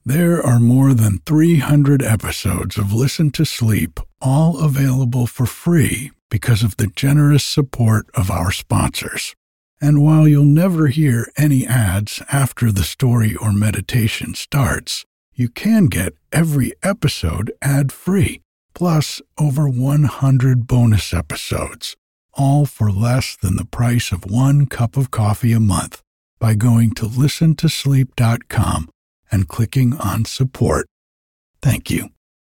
There are more than 300 episodes of Listen to Sleep, all available for free because of the generous support of our sponsors. And while you'll never hear any ads after the story or meditation starts, you can get every episode ad-free, plus over 100 bonus episodes, all for less than the price of one cup of coffee a month by going to listentosleep.com and clicking on support. Thank you.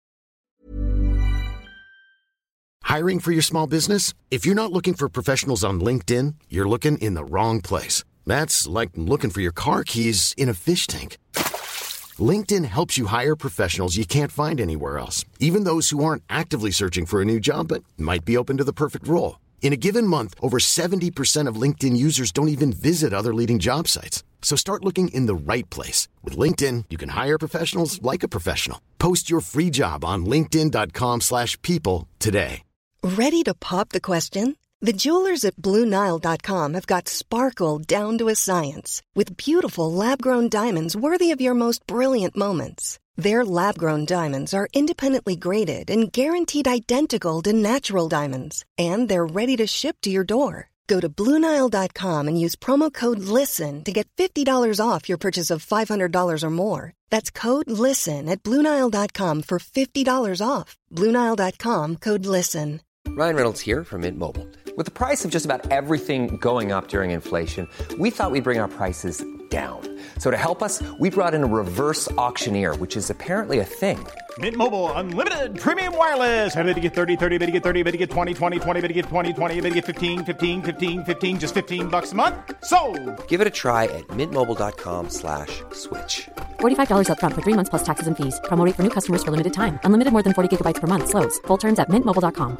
Hiring for your small business? If you're not looking for professionals on LinkedIn, you're looking in the wrong place. That's like looking for your car keys in a fish tank. LinkedIn helps you hire professionals you can't find anywhere else, even those who aren't actively searching for a new job but might be open to the perfect role. In a given month, over 70% of LinkedIn users don't even visit other leading job sites. So start looking in the right place. With LinkedIn, you can hire professionals like a professional. Post your free job on linkedin.com/people today. Ready to pop the question? The jewelers at BlueNile.com have got sparkle down to a science with beautiful lab-grown diamonds worthy of your most brilliant moments. Their lab-grown diamonds are independently graded and guaranteed identical to natural diamonds, and they're ready to ship to your door. Go to BlueNile.com and use promo code LISTEN to get $50 off your purchase of $500 or more. That's code LISTEN at BlueNile.com for $50 off. BlueNile.com, code LISTEN. Ryan Reynolds here from Mint Mobile. With the price of just about everything going up during inflation, we thought we'd bring our prices down. So to help us, we brought in a reverse auctioneer, which is apparently a thing. Mint Mobile Unlimited Premium Wireless. How to get 30, 30, bit to get 30, bit to get 20, 20, 20, bit to get 20, 20, bit to get 15, 15, 15, 15, just $15 a month? Sold! Give it a try at mintmobile.com/switch. $45 up front for 3 months plus taxes and fees. Promo rate for new customers for limited time. Unlimited more than 40 gigabytes per month. Slows full terms at mintmobile.com.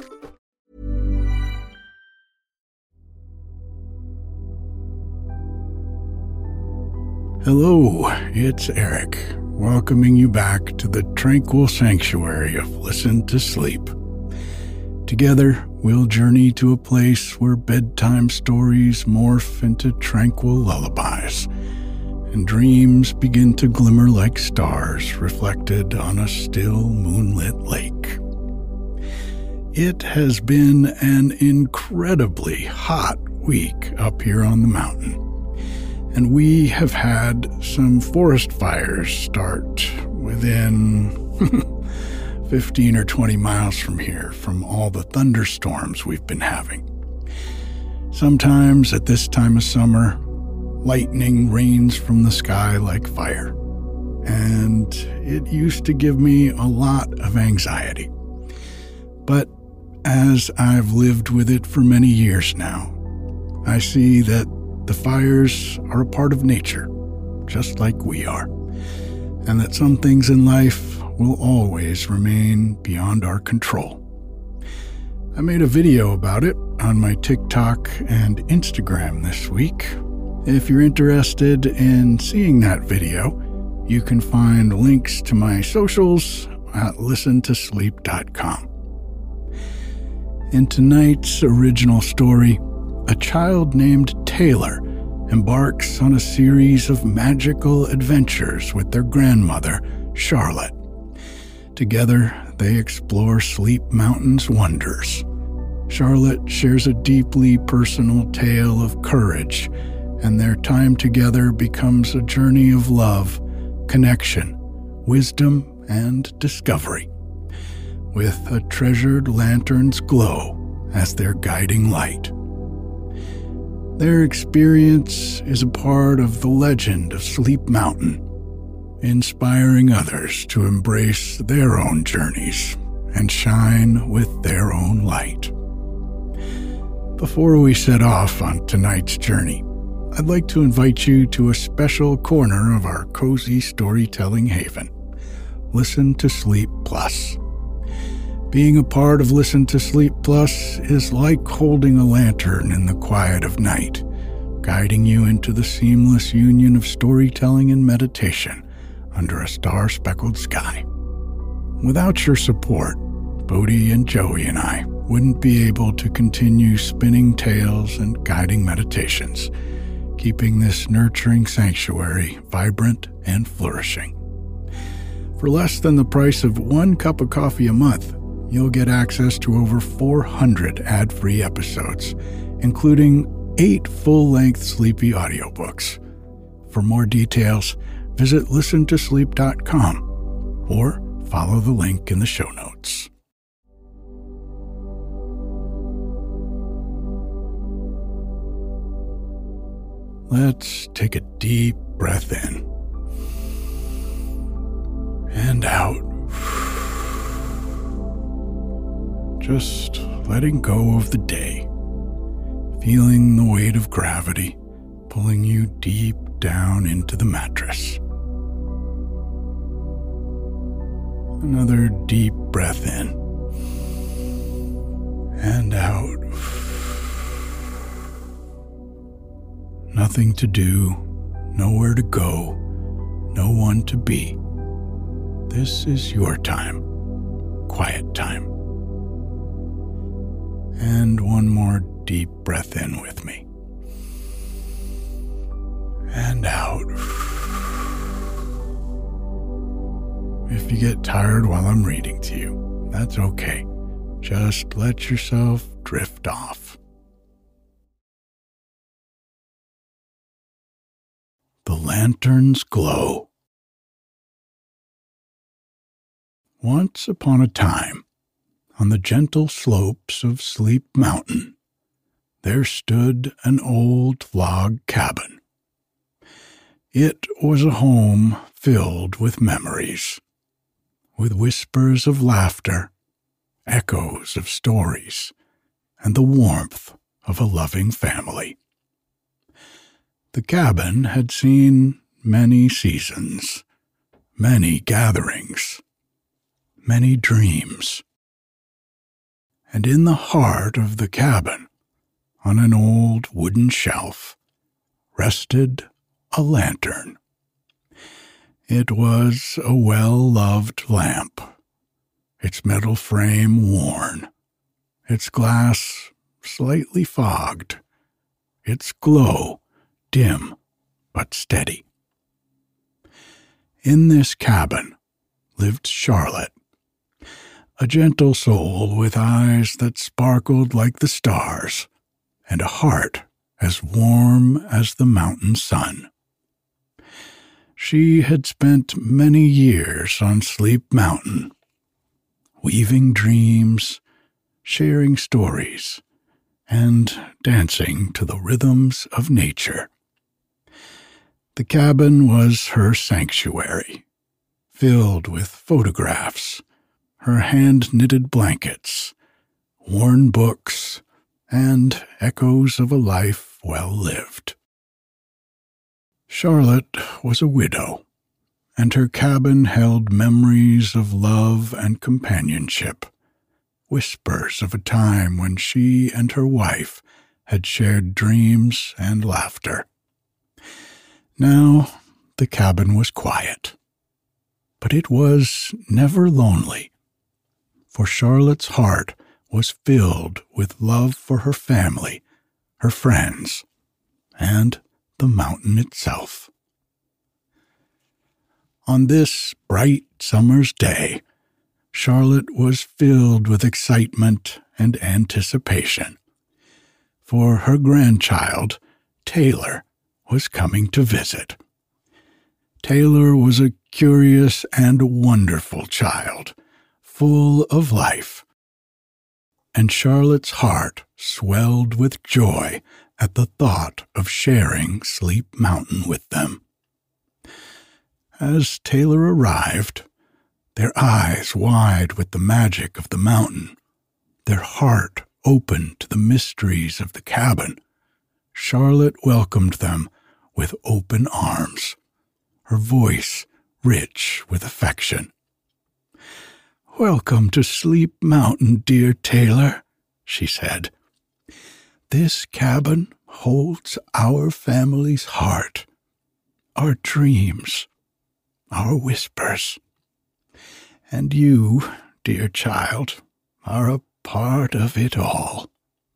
Hello, it's Eric, welcoming you back to the tranquil sanctuary of Listen to Sleep. Together, we'll journey to a place where bedtime stories morph into tranquil lullabies, and dreams begin to glimmer like stars reflected on a still moonlit lake. It has been an incredibly hot week up here on the mountain. And we have had some forest fires start within 15 or 20 miles from here from all the thunderstorms we've been having. Sometimes at this time of summer, lightning rains from the sky like fire. And it used to give me a lot of anxiety. But as I've lived with it for many years now, I see that the fires are a part of nature, just like we are, and that some things in life will always remain beyond our control. I made a video about it on my TikTok and Instagram this week. If you're interested in seeing that video, you can find links to my socials at listentosleep.com. In tonight's original story, a child named Taylor embarks on a series of magical adventures with their grandmother, Charlotte. Together, they explore Sleep Mountain's wonders. Charlotte shares a deeply personal tale of courage, and their time together becomes a journey of love, connection, wisdom, and discovery, with a treasured lantern's glow as their guiding light. Their experience is a part of the legend of Sleep Mountain, inspiring others to embrace their own journeys and shine with their own light. Before we set off on tonight's journey, I'd like to invite you to a special corner of our cozy storytelling haven, Listen to Sleep Plus. Being a part of Listen to Sleep Plus is like holding a lantern in the quiet of night, guiding you into the seamless union of storytelling and meditation under a star-speckled sky. Without your support, Bodhi and Joey and I wouldn't be able to continue spinning tales and guiding meditations, keeping this nurturing sanctuary vibrant and flourishing. For less than the price of 1 cup of coffee a month, you'll get access to over 400 ad-free episodes, including 8 full-length Sleepy audiobooks. For more details, visit listentosleep.com or follow the link in the show notes. Let's take a deep breath in and out. Just letting go of the day, feeling the weight of gravity pulling you deep down into the mattress. Another deep breath in and out. Nothing to do, nowhere to go, no one to be. This is your time, quiet time. And one more deep breath in with me. And out. If you get tired while I'm reading to you, that's okay. Just let yourself drift off. The Lantern's Glow. Once upon a time, on the gentle slopes of Sleep Mountain, there stood an old log cabin. It was a home filled with memories, with whispers of laughter, echoes of stories, and the warmth of a loving family. The cabin had seen many seasons, many gatherings, many dreams. And in the heart of the cabin, on an old wooden shelf, rested a lantern. It was a well-loved lamp, its metal frame worn, its glass slightly fogged, its glow dim but steady. In this cabin lived Charlotte, a gentle soul with eyes that sparkled like the stars and a heart as warm as the mountain sun. She had spent many years on Sleep Mountain, weaving dreams, sharing stories, and dancing to the rhythms of nature. The cabin was her sanctuary, filled with photographs, her hand-knitted blankets, worn books, and echoes of a life well lived. Charlotte was a widow, and her cabin held memories of love and companionship, whispers of a time when she and her wife had shared dreams and laughter. Now the cabin was quiet, but it was never lonely, for Charlotte's heart was filled with love for her family, her friends, and the mountain itself. On this bright summer's day, Charlotte was filled with excitement and anticipation, for her grandchild, Taylor, was coming to visit. Taylor was a curious and wonderful child, full of life, and Charlotte's heart swelled with joy at the thought of sharing Sleep Mountain with them. As Taylor arrived, their eyes wide with the magic of the mountain, their heart open to the mysteries of the cabin, Charlotte welcomed them with open arms, her voice rich with affection. "Welcome to Sleep Mountain, dear Taylor," she said. "This cabin holds our family's heart, our dreams, our whispers. And you, dear child, are a part of it all."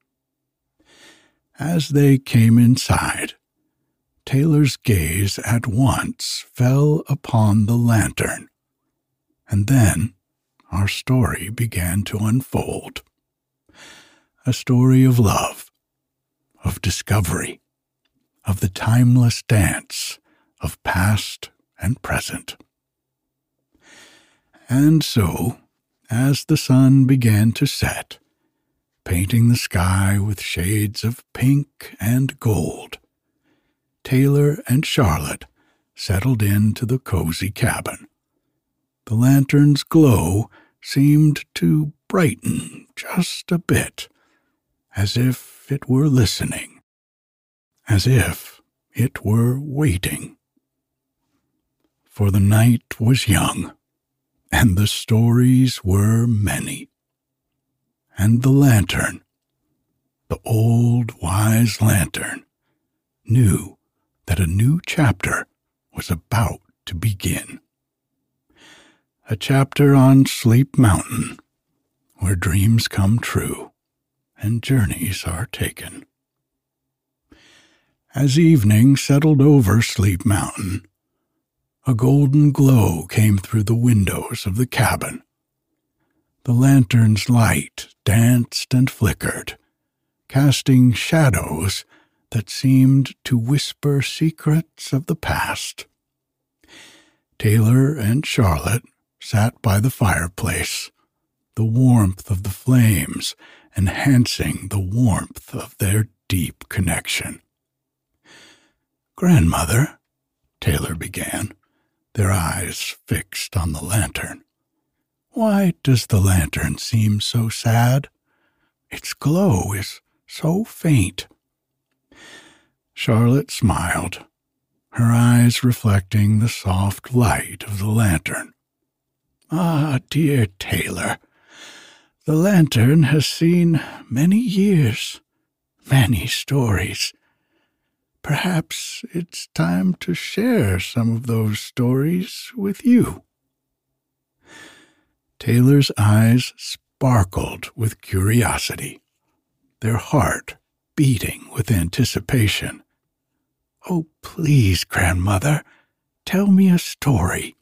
As they came inside, Taylor's gaze at once fell upon the lantern, And then our story began to unfold. A story of love, of discovery, of the timeless dance of past and present. And so, as the sun began to set, painting the sky with shades of pink and gold, Taylor and Charlotte settled into the cozy cabin. The lantern's glow seemed to brighten just a bit, as if it were listening, as if it were waiting. For the night was young, and the stories were many. And the lantern, the old wise lantern, knew that a new chapter was about to begin. A chapter on Sleep Mountain, where dreams come true and journeys are taken. As evening settled over Sleep Mountain, a golden glow came through the windows of the cabin. The lantern's light danced and flickered, casting shadows that seemed to whisper secrets of the past. Taylor and Charlotte sat by the fireplace, the warmth of the flames enhancing the warmth of their deep connection. "Grandmother," Taylor began, their eyes fixed on the lantern, "why does the lantern seem so sad? Its glow is so faint." Charlotte smiled, her eyes reflecting the soft light of the lantern. "Ah, dear Taylor, the lantern has seen many years, many stories. Perhaps it's time to share some of those stories with you." Taylor's eyes sparkled with curiosity, their heart beating with anticipation. "Oh, please, Grandmother, tell me a story."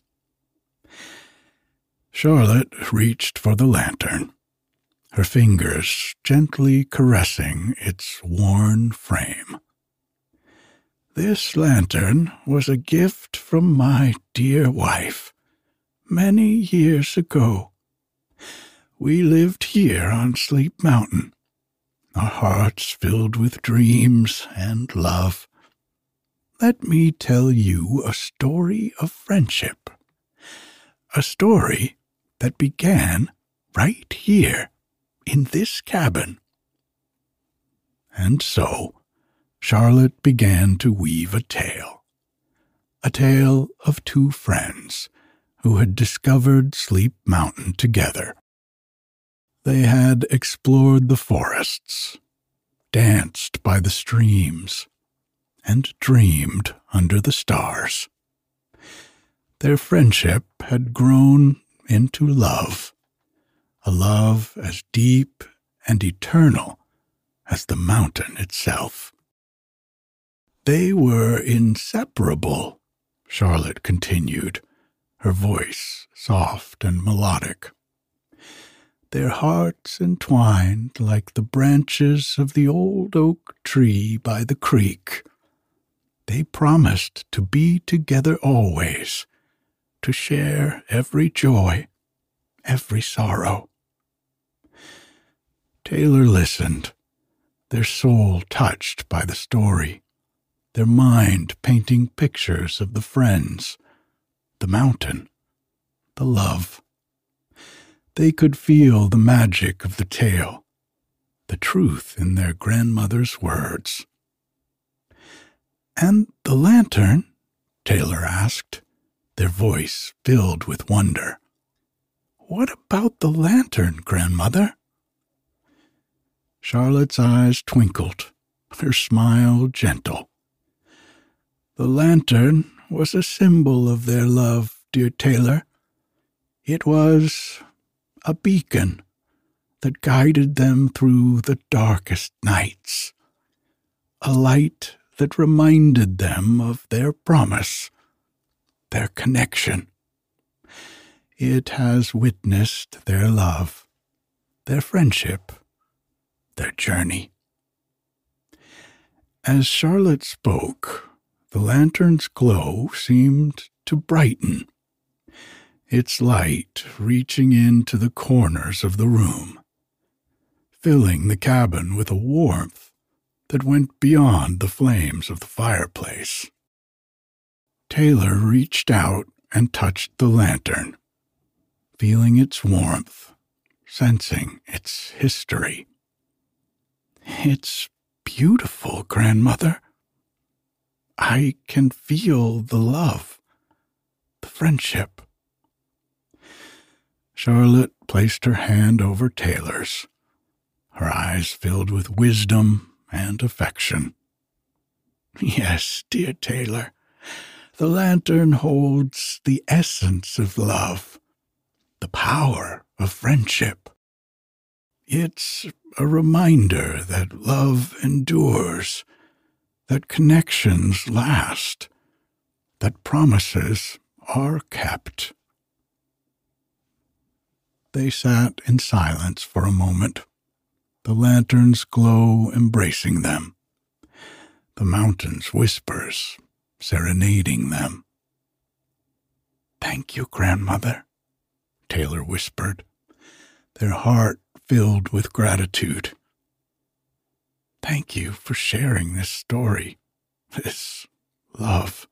Charlotte reached for the lantern, her fingers gently caressing its worn frame. "This lantern was a gift from my dear wife many years ago. We lived here on Sleep Mountain, our hearts filled with dreams and love. Let me tell you a story of friendship, a story that began right here in this cabin." And so Charlotte began to weave a tale of two friends who had discovered Sleep Mountain together. They had explored the forests, danced by the streams, and dreamed under the stars. Their friendship had grown into love, a love as deep and eternal as the mountain itself. "They were inseparable," Charlotte continued, her voice soft and melodic. "Their hearts entwined like the branches of the old oak tree by the creek. They promised to be together always, to share every joy, every sorrow." Taylor listened, their soul touched by the story, their mind painting pictures of the friends, the mountain, the love. They could feel the magic of the tale, the truth in their grandmother's words. "And the lantern?" Taylor asked, their voice filled with wonder. "What about the lantern, Grandmother?" Charlotte's eyes twinkled, her smile gentle. "The lantern was a symbol of their love, dear Taylor. It was a beacon that guided them through the darkest nights, a light that reminded them of their promise, their connection. It has witnessed their love, their friendship, their journey. As Charlotte spoke, the lantern's glow seemed to brighten, its light reaching into the corners of the room, filling the cabin with a warmth that went beyond the flames of the fireplace. Taylor reached out and touched the lantern, feeling its warmth, sensing its history. "It's beautiful, Grandmother. I can feel the love, the friendship." Charlotte placed her hand over Taylor's, her eyes filled with wisdom and affection. "Yes, dear Taylor, the lantern holds the essence of love, the power of friendship. It's a reminder that love endures, that connections last, that promises are kept." They sat in silence for a moment, the lantern's glow embracing them, the mountain's whispers serenading them. "Thank you, Grandmother," Taylor whispered, their heart filled with gratitude. "Thank you for sharing this story, this love."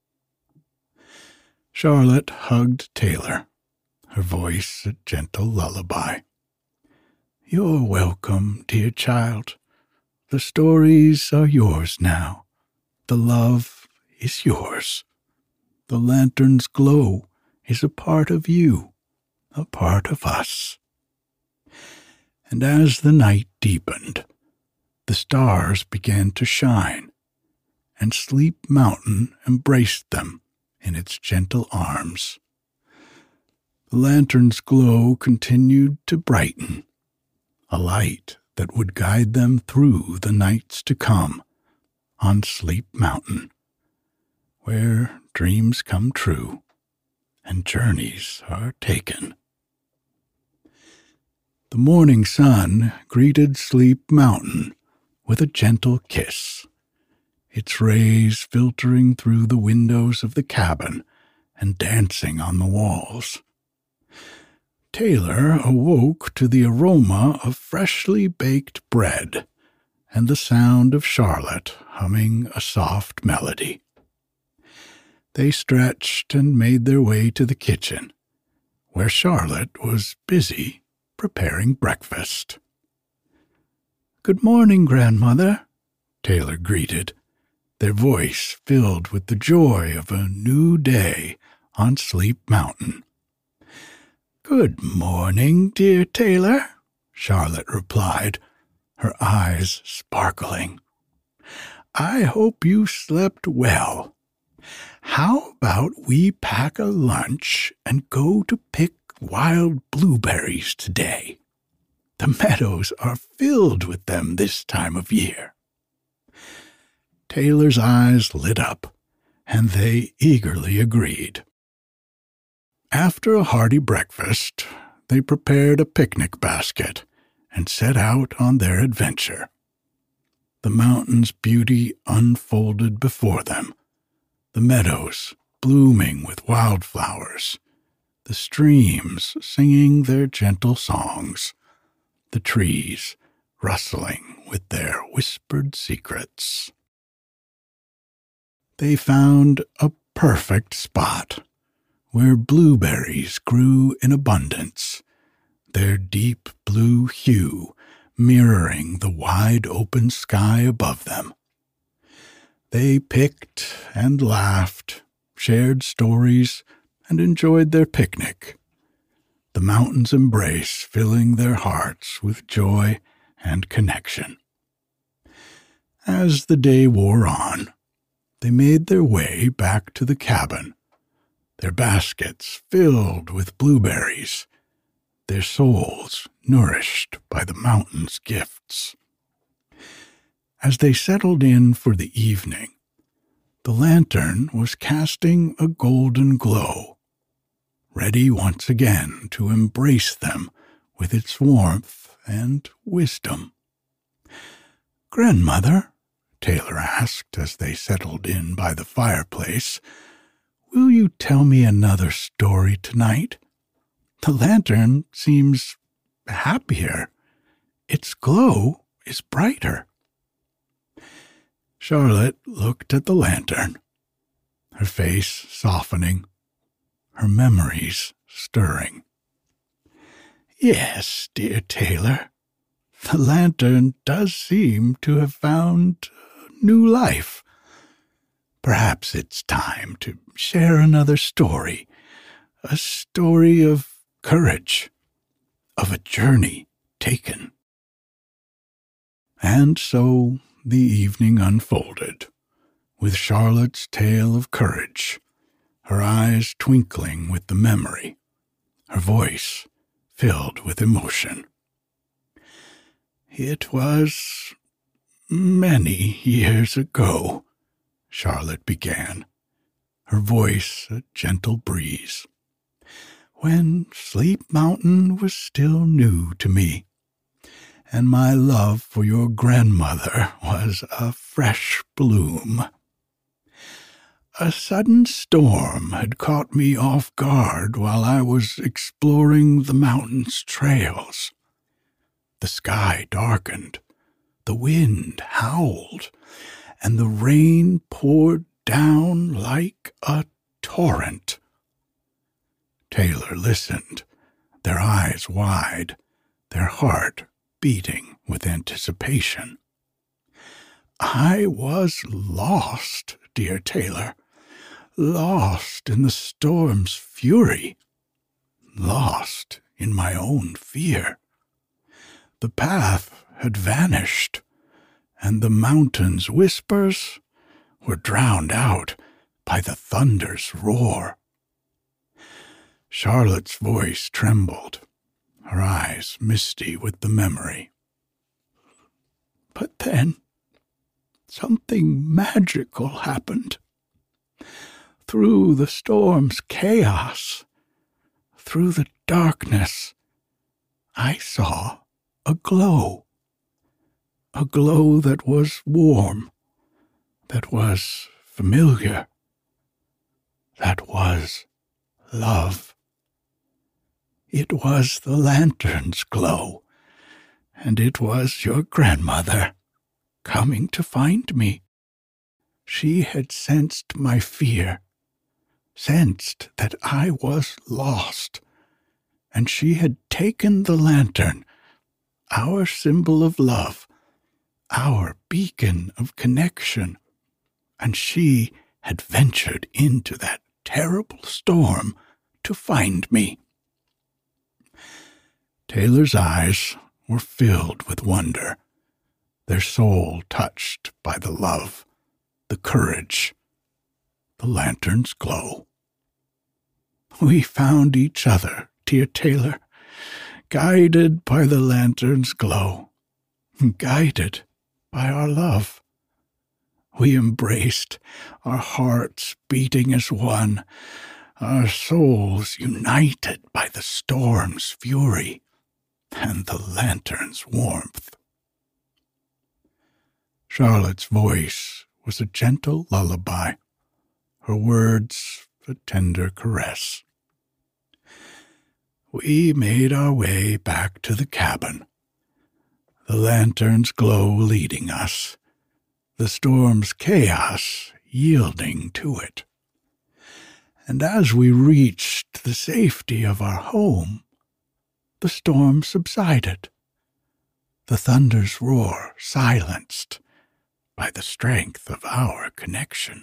Charlotte hugged Taylor, her voice a gentle lullaby. "You're welcome, dear child. The stories are yours now. The love is yours. The lantern's glow is a part of you, a part of us." And as the night deepened, the stars began to shine, and Sleep Mountain embraced them in its gentle arms. The lantern's glow continued to brighten, a light that would guide them through the nights to come on Sleep Mountain, where dreams come true and journeys are taken. The morning sun greeted Sleep Mountain with a gentle kiss, its rays filtering through the windows of the cabin and dancing on the walls. Taylor awoke to the aroma of freshly baked bread and the sound of Charlotte humming a soft melody. They stretched and made their way to the kitchen, where Charlotte was busy preparing breakfast. "Good morning, Grandmother," Taylor greeted, their voice filled with the joy of a new day on Sleep Mountain. "Good morning, dear Taylor," Charlotte replied, her eyes sparkling. "I hope you slept well. How about we pack a lunch and go to pick wild blueberries today? The meadows are filled with them this time of year." Taylor's eyes lit up, and they eagerly agreed. After a hearty breakfast, they prepared a picnic basket and set out on their adventure. The mountain's beauty unfolded before them, the meadows blooming with wildflowers, the streams singing their gentle songs, the trees rustling with their whispered secrets. They found a perfect spot where blueberries grew in abundance, their deep blue hue mirroring the wide open sky above them. They picked and laughed, shared stories, and enjoyed their picnic, the mountain's embrace filling their hearts with joy and connection. As the day wore on, they made their way back to the cabin, their baskets filled with blueberries, their souls nourished by the mountain's gifts. As they settled in for the evening, the lantern was casting a golden glow, ready once again to embrace them with its warmth and wisdom. "Grandmother," Taylor asked as they settled in by the fireplace, "will you tell me another story tonight? The lantern seems happier. Its glow is brighter." Charlotte looked at the lantern, her face softening, her memories stirring. "Yes, dear Taylor, the lantern does seem to have found new life. Perhaps it's time to share another story, a story of courage, of a journey taken." And so the evening unfolded, with Charlotte's tale of courage, her eyes twinkling with the memory, her voice filled with emotion. "It was many years ago," Charlotte began, her voice a gentle breeze, "when Sleep Mountain was still new to me, and my love for your grandmother was a fresh bloom. A sudden storm had caught me off guard while I was exploring the mountain's trails. The sky darkened, the wind howled, and the rain poured down like a torrent." Taylor listened, their eyes wide, their heart beating with anticipation. "I was lost, dear Taylor, lost in the storm's fury, lost in my own fear. The path had vanished, and the mountain's whispers were drowned out by the thunder's roar." Charlotte's voice trembled, her eyes misty with the memory. "But then something magical happened. Through the storm's chaos, through the darkness, I saw a glow that was warm, that was familiar, that was love. It was the lantern's glow, and it was your grandmother coming to find me. She had sensed my fear, sensed that I was lost, and she had taken the lantern, our symbol of love, our beacon of connection, and she had ventured into that terrible storm to find me." Taylor's eyes were filled with wonder, their soul touched by the love, the courage, the lantern's glow. "We found each other, dear Taylor, guided by the lantern's glow, guided by our love. We embraced, our hearts beating as one, our souls united by the storm's fury and the lantern's warmth." Charlotte's voice was a gentle lullaby, her words a tender caress. We made our way back to the cabin, the lantern's glow leading us, the storm's chaos yielding to it. And as we reached the safety of our home, the storm subsided, the thunder's roar silenced by the strength of our connection.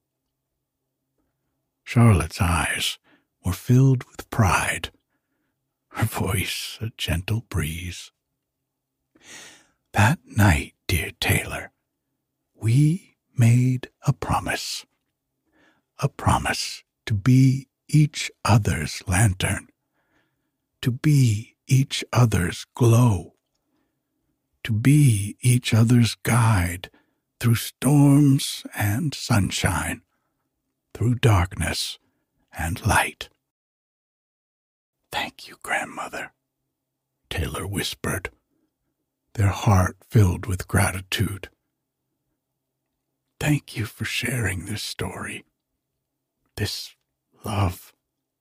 Charlotte's eyes were filled with pride, her voice a gentle breeze. That night, dear Taylor, we made a promise to be each other's lantern, to be each other's glow, to be each other's guide through storms and sunshine, through darkness and light. "Thank you, grandmother," Taylor whispered, their heart filled with gratitude. "Thank you for sharing this story, this love."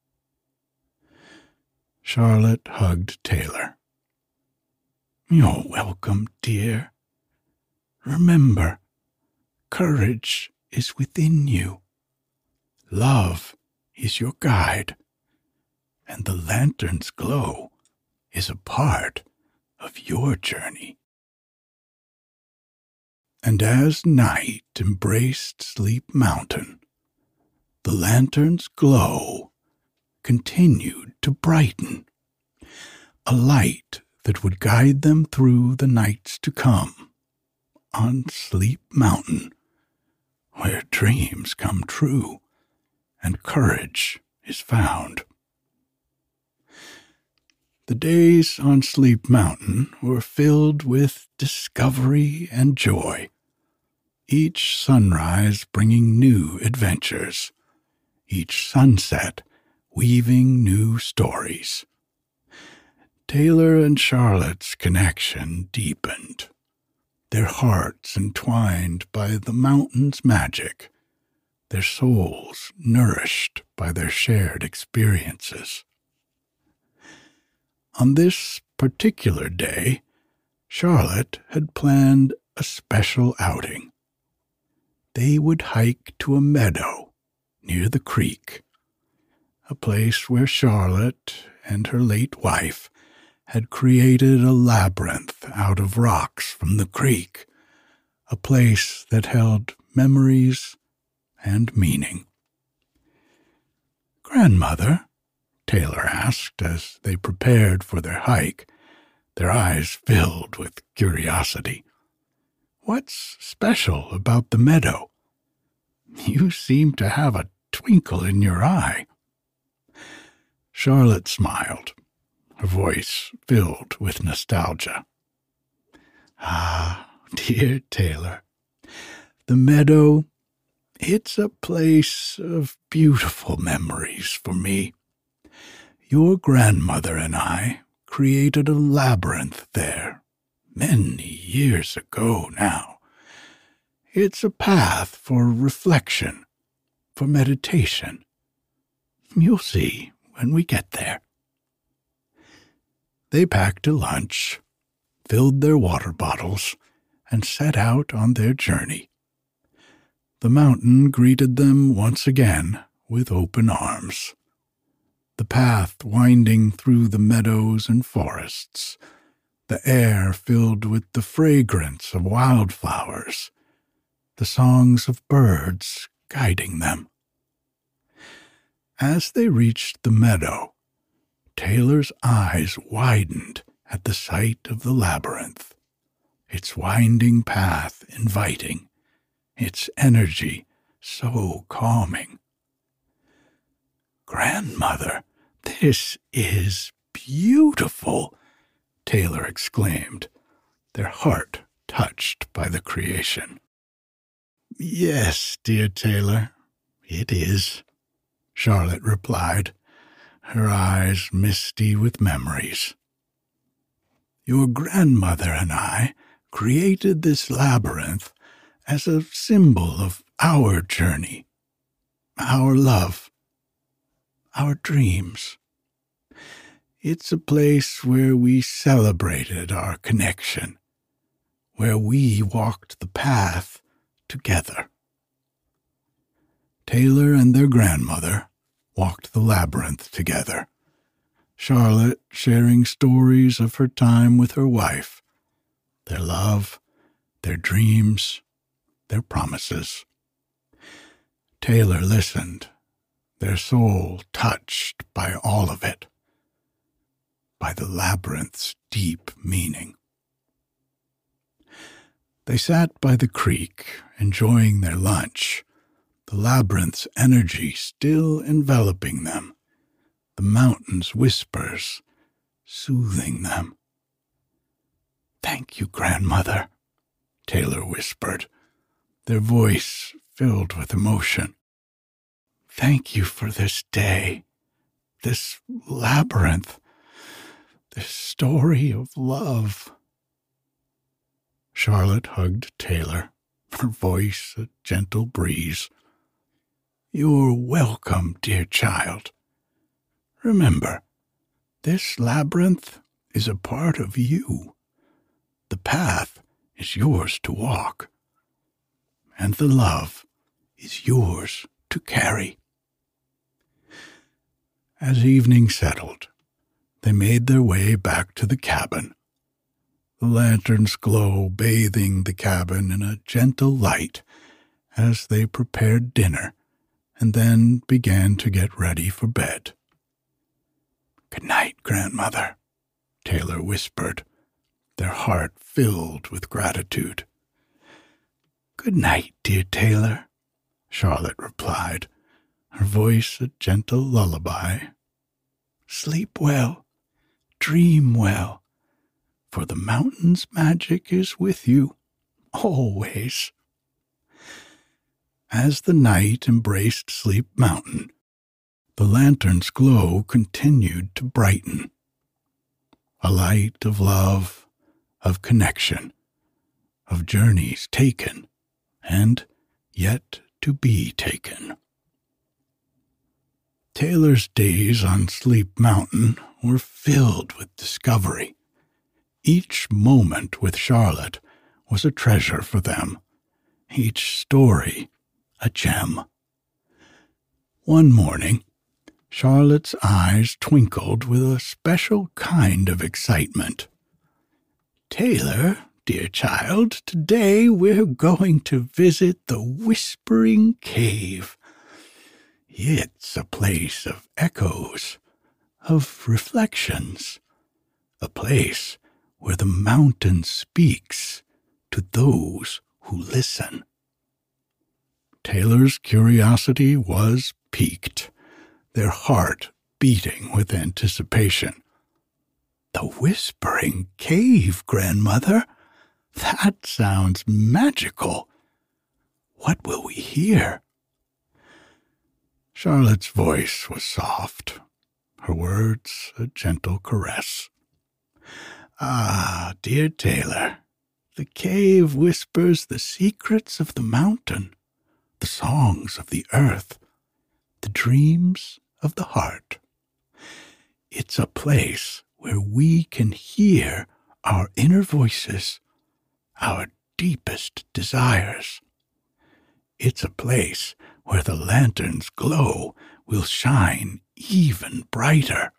Charlotte hugged Taylor. "You're welcome, dear. Remember, courage is within you. Love is your guide, and the lantern's glow is a part of your journey." And as night embraced Sleep Mountain, the lantern's glow continued to brighten, a light that would guide them through the nights to come on Sleep Mountain, where dreams come true and courage is found. The days on Sleep Mountain were filled with discovery and joy, each sunrise bringing new adventures, each sunset weaving new stories. Taylor and Charlotte's connection deepened, their hearts entwined by the mountain's magic, their souls nourished by their shared experiences. On this particular day, Charlotte had planned a special outing. They would hike to a meadow near the creek, a place where Charlotte and her late wife had created a labyrinth out of rocks from the creek, a place that held memories and meaning. "Grandmother," Taylor asked as they prepared for their hike, their eyes filled with curiosity, "what's special about the meadow? You seem to have a twinkle in your eye." Charlotte smiled, her voice filled with nostalgia. "Ah, dear Taylor, the meadow, it's a place of beautiful memories for me. Your grandmother and I created a labyrinth there many years ago now. It's a path for reflection, for meditation. You'll see when we get there." They packed a lunch, filled their water bottles, and set out on their journey. The mountain greeted them once again with open arms. The path winding through the meadows and forests, the air filled with the fragrance of wildflowers, the songs of birds guiding them. As they reached the meadow, Taylor's eyes widened at the sight of the labyrinth, its winding path inviting, its energy so calming. "Grandmother, this is beautiful," Taylor exclaimed, their heart touched by the creation. "Yes, dear Taylor, it is," Charlotte replied, her eyes misty with memories. "Your grandmother and I created this labyrinth as a symbol of our journey, our love, our dreams. It's a place where we celebrated our connection, where we walked the path together." Taylor and their grandmother walked the labyrinth together, Charlotte sharing stories of her time with her wife, their love, their dreams, their promises. Taylor listened, their soul touched by all of it, by the labyrinth's deep meaning. They sat by the creek, enjoying their lunch, the labyrinth's energy still enveloping them, the mountain's whispers soothing them. "Thank you, grandmother," Taylor whispered, their voice filled with emotion. "Thank you for this day this labyrinth, this story of love. Charlotte hugged Taylor, her voice a gentle breeze. You're welcome, dear child. Remember, this labyrinth is a part of you. The path is yours to walk, and the love is yours to carry. As evening settled, they made their way back to the cabin, the lantern's glow bathing the cabin in a gentle light as they prepared dinner and then began to get ready for bed. Good night, Grandmother, Taylor whispered, their heart filled with gratitude. Good night, dear Taylor, Charlotte replied, her voice a gentle lullaby. Sleep well, dream well, for the mountain's magic is with you, always. As the night embraced Sleep Mountain, the lantern's glow continued to brighten. A light of love, of connection, of journeys taken, and yet to be taken. Taylor's days on Sleep Mountain were filled with discovery. Each moment with Charlotte was a treasure for them, each story a gem. One morning, Charlotte's eyes twinkled with a special kind of excitement. Taylor, dear child, today we're going to visit the Whispering Cave. It's a place of echoes, of reflections, a place where the mountain speaks to those who listen. Taylor's curiosity was piqued, their heart beating with anticipation. The Whispering Cave, Grandmother? That sounds magical. What will we hear? Charlotte's voice was soft, her words a gentle caress. Ah, dear Taylor, the cave whispers the secrets of the mountain, the songs of the earth, the dreams of the heart. It's a place where we can hear our inner voices, our deepest desires. It's a place where the lantern's glow will shine even brighter.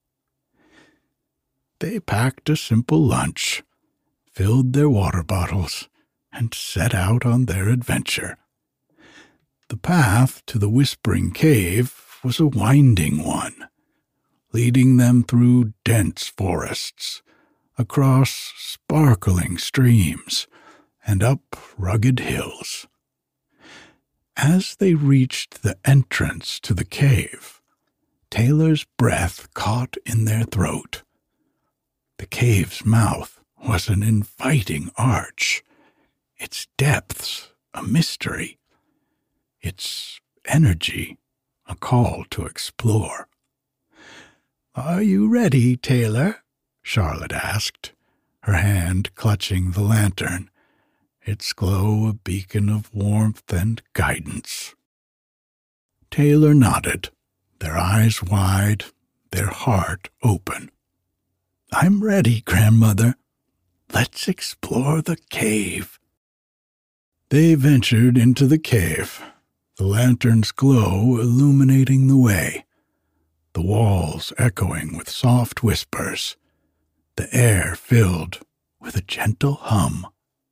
They packed a simple lunch, filled their water bottles, and set out on their adventure. The path to the Whispering Cave was a winding one, leading them through dense forests, across sparkling streams, and up rugged hills. As they reached the entrance to the cave, Taylor's breath caught in their throat. The cave's mouth was an inviting arch, its depths a mystery, its energy a call to explore. Are you ready, Taylor? Charlotte asked, her hand clutching the lantern, its glow a beacon of warmth and guidance. Taylor nodded, their eyes wide, their heart open. I'm ready, Grandmother. Let's explore the cave. They ventured into the cave, the lantern's glow illuminating the way, the walls echoing with soft whispers, the air filled with a gentle hum.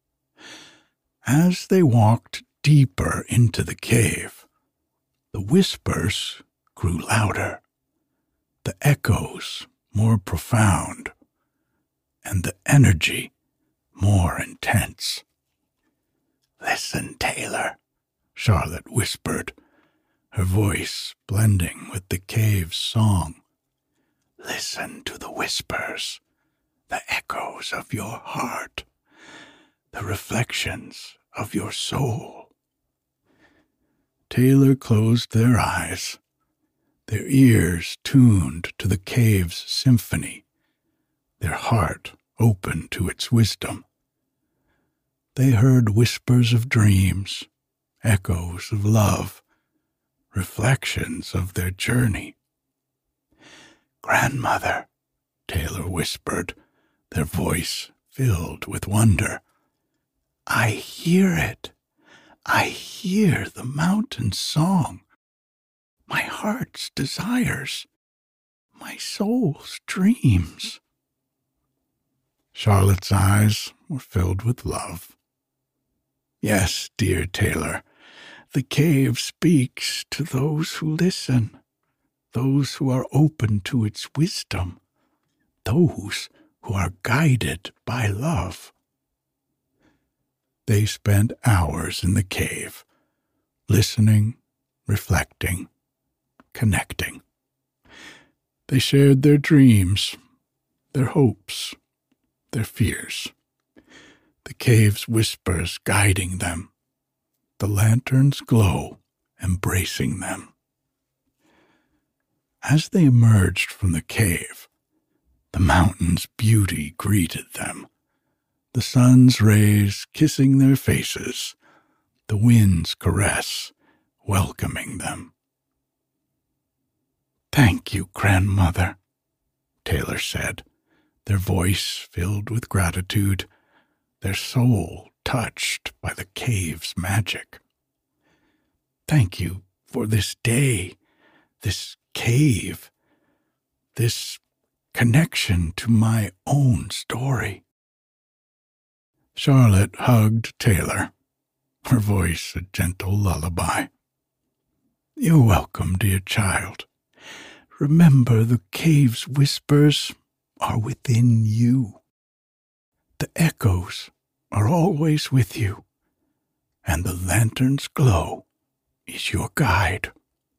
As they walked deeper into the cave, the whispers grew louder, the echoes more profound, and the energy more intense. Listen, Taylor, Charlotte whispered, her voice blending with the cave's song. Listen to the whispers, the echoes of your heart, the reflections of your soul. Taylor closed their eyes. their ears tuned to the cave's symphony, their heart open to its wisdom. They heard whispers of dreams, echoes of love, reflections of their journey. "Grandmother," Taylor whispered, their voice filled with wonder, "I hear it. I hear the mountain song, my heart's desires, my soul's dreams." Charlotte's eyes were filled with love. "Yes, dear Taylor, the cave speaks to those who listen, those who are open to its wisdom, those who are guided by love." They spent hours in the cave, listening, reflecting, connecting. They shared their dreams, their hopes, their fears, the cave's whispers guiding them, the lantern's glow embracing them. As they emerged from the cave, the mountain's beauty greeted them, the sun's rays kissing their faces, the wind's caress welcoming them. "Thank you, grandmother," Taylor said, their voice filled with gratitude, their soul touched by the cave's magic. "Thank you for this day, this cave, this connection to my own story." Charlotte hugged Taylor, her voice a gentle lullaby. "You're welcome, dear child. Remember, the cave's whispers are within you. The echoes are always with you, and the lantern's glow is your guide."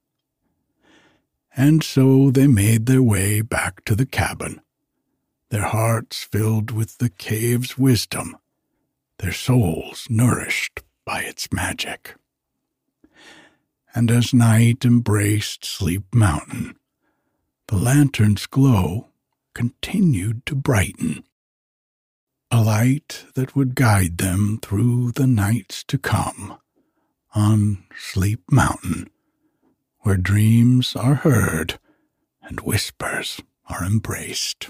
And so they made their way back to the cabin, their hearts filled with the cave's wisdom, their souls nourished by its magic. And as night embraced Sleep Mountain, the lantern's glow continued to brighten, a light that would guide them through the nights to come on Sleep Mountain, where dreams are heard and whispers are embraced.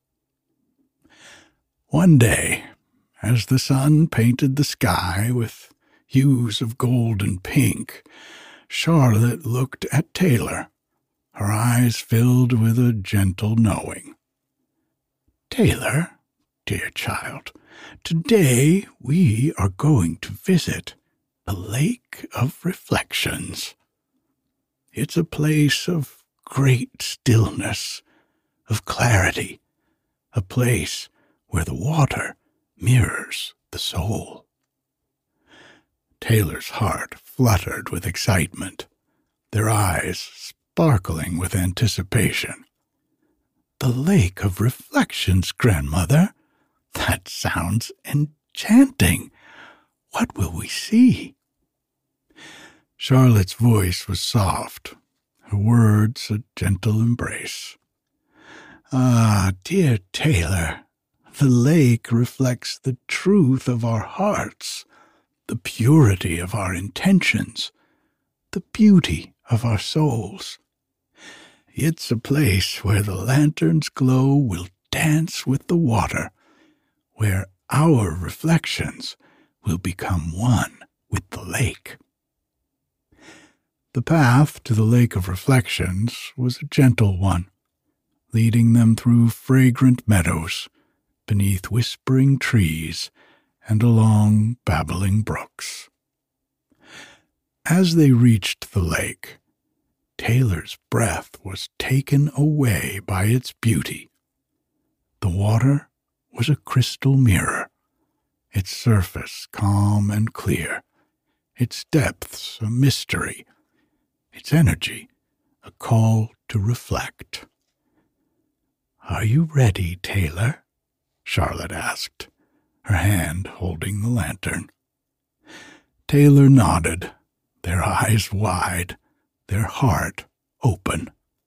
One day, as the sun painted the sky with hues of gold and pink, Charlotte looked at Taylor, her eyes filled with a gentle knowing. "Taylor, dear child, today we are going to visit the Lake of Reflections. It's a place of great stillness, of clarity, a place where the water mirrors the soul." Taylor's heart fluttered with excitement, their eyes sparkling with anticipation. "The Lake of Reflections, grandmother? That sounds enchanting. What will we see?" Charlotte's voice was soft, her words a gentle embrace. "Ah, dear Taylor, the lake reflects the truth of our hearts, the purity of our intentions, the beauty of our souls. It's a place where the lantern's glow will dance with the water, where our reflections will become one with the lake." The path to the Lake of Reflections was a gentle one, leading them through fragrant meadows, beneath whispering trees, and along babbling brooks. As they reached the lake, Taylor's breath was taken away by its beauty. The water was a crystal mirror, its surface calm and clear, its depths a mystery, its energy a call to reflect. "Are you ready, Taylor?" Charlotte asked, her hand holding the lantern. Taylor nodded, their eyes wide, their heart open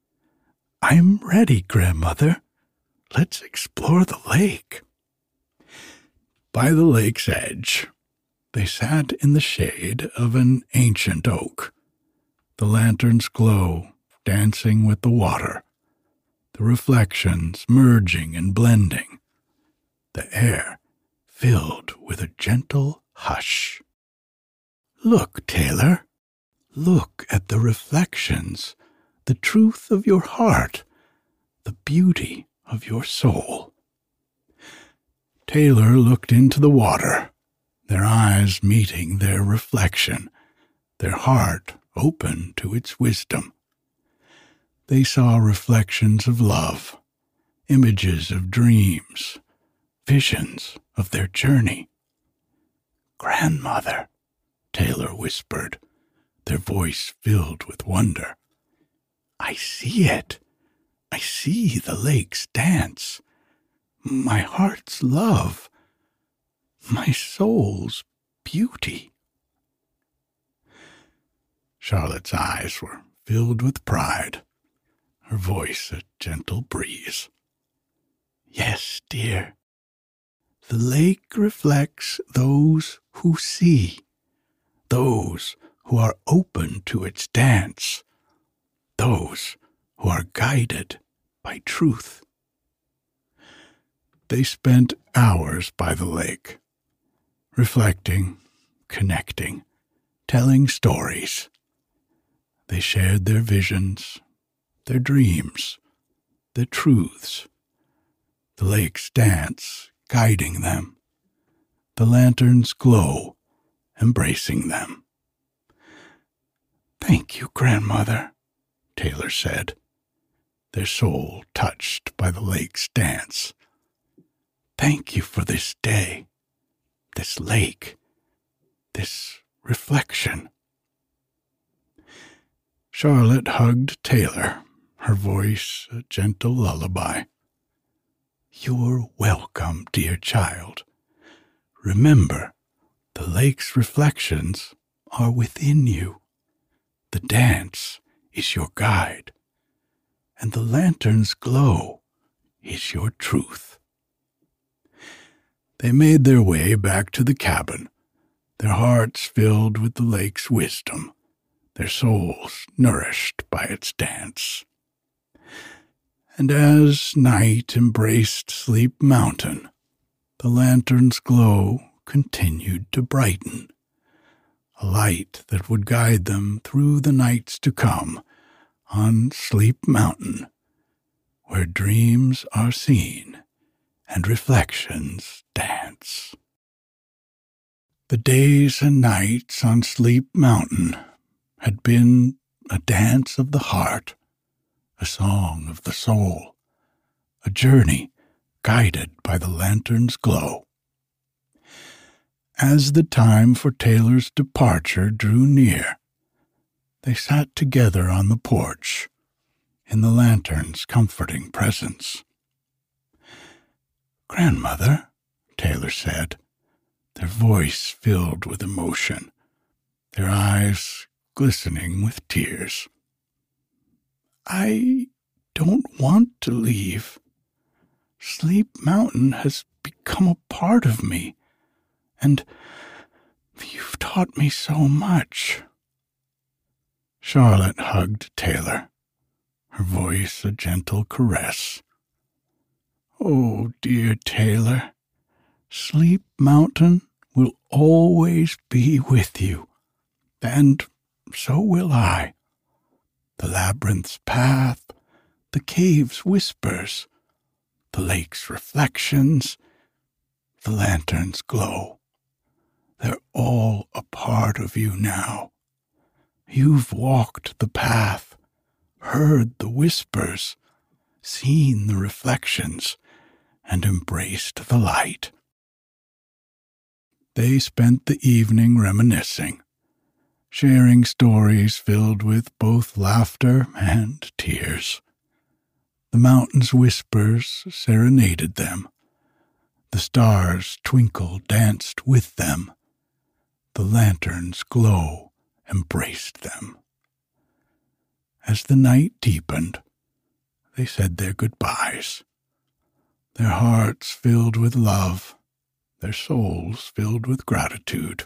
I'm ready, Grandmother. Let's explore the lake. By the lake's edge, they sat in the shade of an ancient oak, the lantern's glow dancing with the water, the reflections merging and blending, the air filled with a gentle hush. Look, Taylor, look at the reflections, the truth of your heart, the beauty of your soul. Taylor looked into the water, their eyes meeting their reflection, their heart open to its wisdom. They saw reflections of love, images of dreams, visions of their journey. Grandmother, Taylor whispered, their voice filled with wonder. I see it. I see the lake's dance, my heart's love, my soul's beauty. Charlotte's eyes were filled with pride, her voice a gentle breeze. Yes, dear, the lake reflects those who see, those who are open to its dance, those who are guided by truth. They spent hours by the lake, reflecting, connecting, telling stories. They shared their visions, their dreams, their truths, the lake's dance guiding them, the lantern's glow embracing them. Thank you, Grandmother, Taylor said, their soul touched by the lake's dance. Thank you for this day, this lake, this reflection. Charlotte hugged Taylor, her voice a gentle lullaby. You're welcome, dear child. Remember, the lake's reflections are within you. The dance is your guide, and the lantern's glow is your truth. They made their way back to the cabin, their hearts filled with the lake's wisdom, their souls nourished by its dance. And as night embraced Sleep Mountain, the lantern's glow continued to brighten, a light that would guide them through the nights to come on Sleep Mountain, where dreams are seen and reflections dance. The days and nights on Sleep Mountain had been a dance of the heart, a song of the soul, a journey guided by the lantern's glow. As the time for Taylor's departure drew near, they sat together on the porch, in the lantern's comforting presence. Grandmother, Taylor said, their voice filled with emotion, their eyes glistening with tears. I don't want to leave. Sleep Mountain has become a part of me, and you've taught me so much. Charlotte hugged Taylor, her voice a gentle caress. Oh, dear Taylor, Sleep Mountain will always be with you, and so will I. The labyrinth's path, the cave's whispers, the lake's reflections, the lantern's glow. They're all a part of you now. You've walked the path, heard the whispers, seen the reflections, and embraced the light. They spent the evening reminiscing, sharing stories filled with both laughter and tears. The mountain's whispers serenaded them. The stars' twinkle danced with them. The lantern's glow embraced them. As the night deepened, they said their goodbyes, their hearts filled with love, their souls filled with gratitude.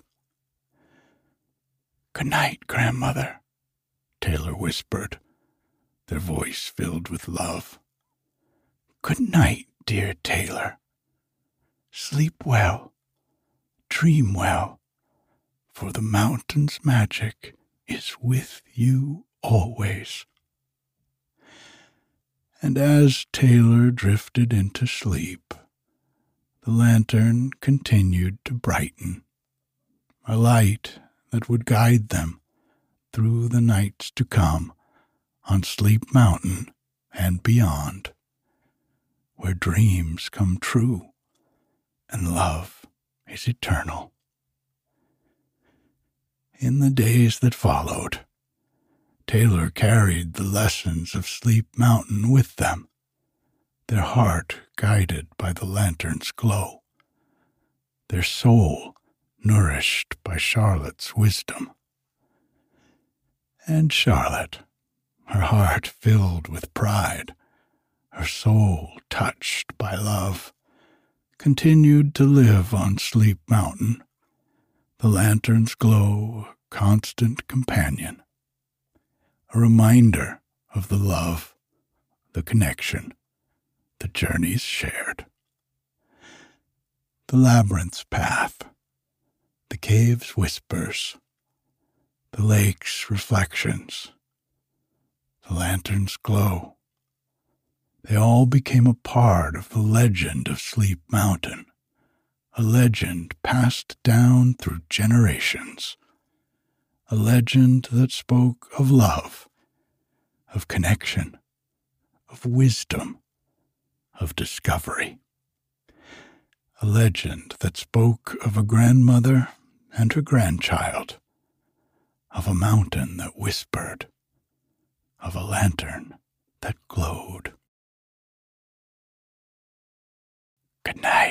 "Good night, Grandmother," Taylor whispered, their voice filled with love. "Good night, dear Taylor. Sleep well, dream well, for the mountain's magic is with you always." And as Taylor drifted into sleep, the lantern continued to brighten, a light that would guide them through the nights to come on Sleep Mountain and beyond, where dreams come true and love is eternal. In the days that followed, Taylor carried the lessons of Sleep Mountain with them, their heart guided by the lantern's glow, their soul nourished by Charlotte's wisdom. And Charlotte, her heart filled with pride, her soul touched by love, continued to live on Sleep Mountain, the lantern's glow a constant companion, a reminder of the love, the connection, the journeys shared. The labyrinth's path, the cave's whispers, the lake's reflections, the lantern's glow, they all became a part of the legend of Sleep Mountain, a legend passed down through generations, a legend that spoke of love, of connection, of wisdom, of discovery. A legend that spoke of a grandmother and her grandchild, of a mountain that whispered, of a lantern that glowed. Good night.